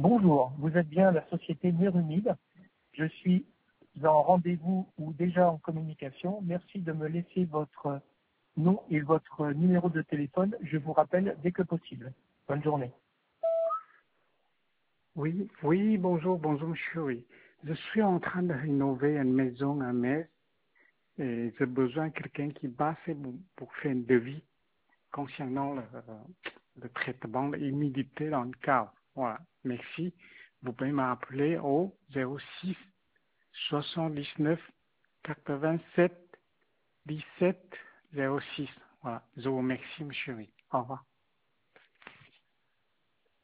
Bonjour, vous êtes bien à la société Mérumide. Je suis en rendez-vous ou déjà en communication. Merci de me laisser votre nom et votre numéro de téléphone. Je vous rappelle dès que possible. Bonne journée. Oui, oui, bonjour, monsieur, oui. Je suis en train de rénover une maison à Metz et j'ai besoin de quelqu'un qui passe pour faire un devis concernant le traitement de l'humidité dans le cave. Voilà, merci. Vous pouvez m'appeler au 06 79 87 17 06. Voilà, je vous remercie, monsieur. Oui. Au revoir.